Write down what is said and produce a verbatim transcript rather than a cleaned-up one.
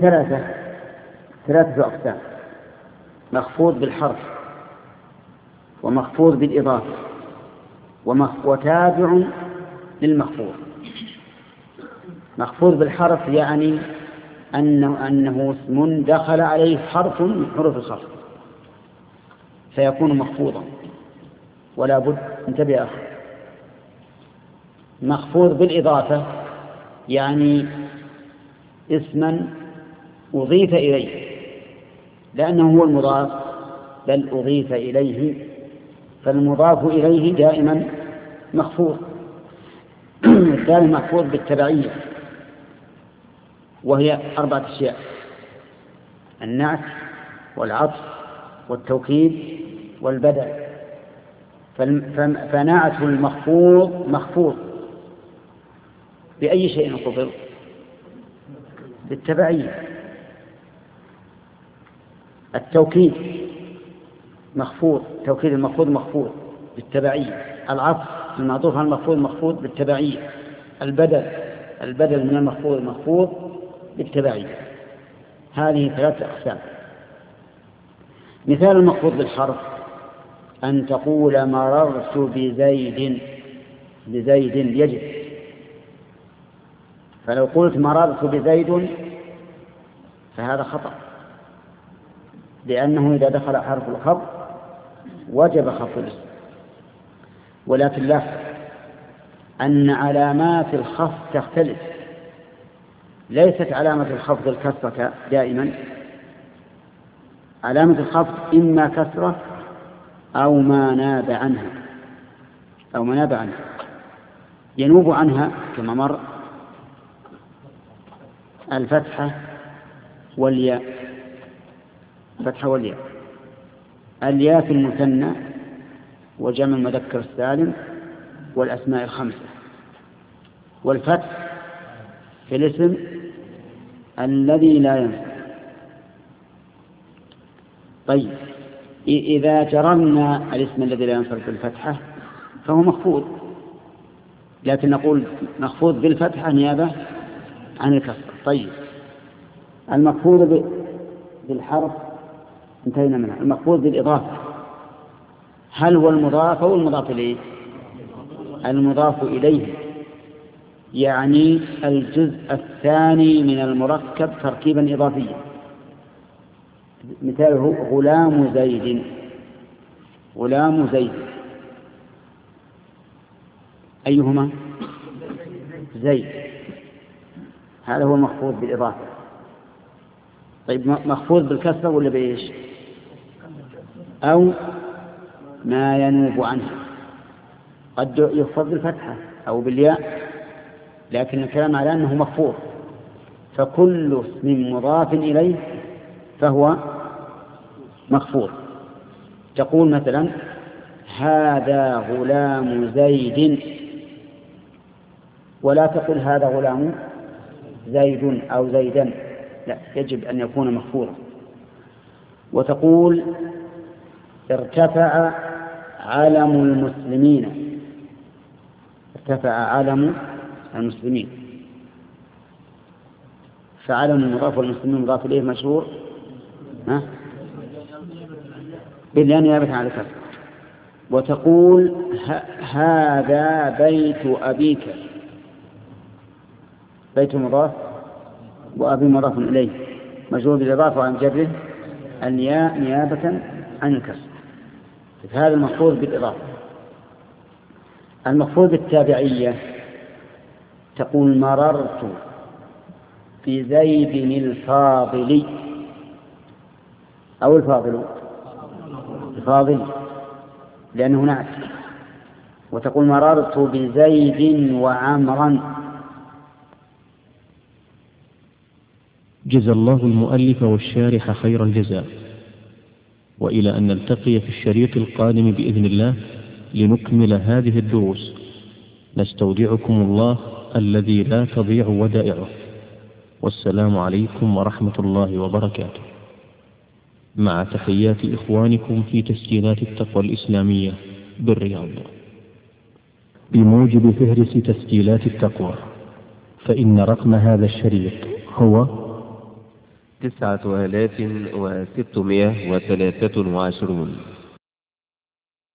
ثلاثة ثلاثة أقسام: مخفوض بالحرف، ومخفوض بالإضافة، وتابع للمخفوض. مخفوض بالحرف يعني أنه, أنه اسم دخل عليه حرف من حروف الخفض فيكون مخفوضا ولا بد. انتبه أخي. مخفوض بالإضافة يعني اسما أضيف إليه لأنه هو المضاف بل أضيف إليه، فالمضاف إليه دائما مخفوض. الثاني مخفوض بالتبعية، وهي أربعة أشياء: النعت والعطف والتوكيد والبدل. فنعت المخفوض مخفوض بأي شيء خفض؟ بالتبعية. التوكيد مخفوض، توكيد المخفوض مخفوض بالتبعية. العطف المعطوف على المخفوض مخفوض بالتبعية. البدل البدل من المخفوض مخفوض بالتبعية. هذه ثلاثة أقسام. مثال المخفوض بالحرف: أن تقول مررت بزيد. بزيد يجب. فلو قلت مررت بزيد فهذا خطأ، لأنه إذا دخل حرف الخفض وجب خفض الاسم. ولكن لا، أن علامات الخفض تختلف. ليست علامة الخفض الكسرة دائما، علامة الخفض إما كسرة أو ما ناب عنها أو ما ناب عنها. ينوب عنها كما مر الفتحة والياء. فتحة والياء، الياء في المثنى وجمع المذكر السالم والأسماء الخمسة، والفتح في الاسم الذي لا ينصب. طيب، إذا جررنا الاسم الذي لا ينصب بالفتحة فهو مخفوض، لكن نقول مخفوض بالفتحة نيابة عن الكسر. طيب، المخفوض بالحرف انتهينا منها. المخفوض بالإضافة هل هو المضاف أو المضاف إليه؟ المضاف إليه، يعني الجزء الثاني من المركب تركيبا إضافيا. مثاله غلام زيد. غلام زيد أيهما؟ زيد. هذا هو المخفوض بالإضافة. طيب، مخفوض بالكسرة ولا بإيش؟ أو ما ينوب عنها. قد يخفض بالفتحة أو بالياء، لكن الكلام على أنه مخفوض. فكل اسم مضاف إليه فهو مخفوض. تقول مثلا هذا غلام زيد، ولا تقل هذا غلام زيد أو زيدا، لا، يجب أن يكون مخفوضا. وتقول ارتفع علم المسلمين. ارتفع علم المسلمين، فعلم المضاف والمسلمين مضاف إليه مشهور ها بالله نيابة عن الكسر. وتقول هذا بيت أبيك. بيت مضاف وأبي مضاف إليه مجرور بالإضافة عن جره الياء نيابة عن الكسر. هذا المخفوض بالإضافة. المخفوض بالتابعية تقول مررت بزيد الفاضل أو الفاضل الفاضل لأنه نعت. وتقول مررت بزيد وعمرا. جزى الله المؤلف والشارح خير الجزاء، وإلى أن نلتقي في الشريط القادم بإذن الله لنكمل هذه الدروس، نستودعكم الله الذي لا تضيع ودائعه، والسلام عليكم ورحمة الله وبركاته، مع تحيات إخوانكم في تسجيلات التقوى الإسلامية بالرياض. بموجب فهرس تسجيلات التقوى، فإن رقم هذا الشريط هو تسعة آلاف وستمائة وثلاثة وعشرون.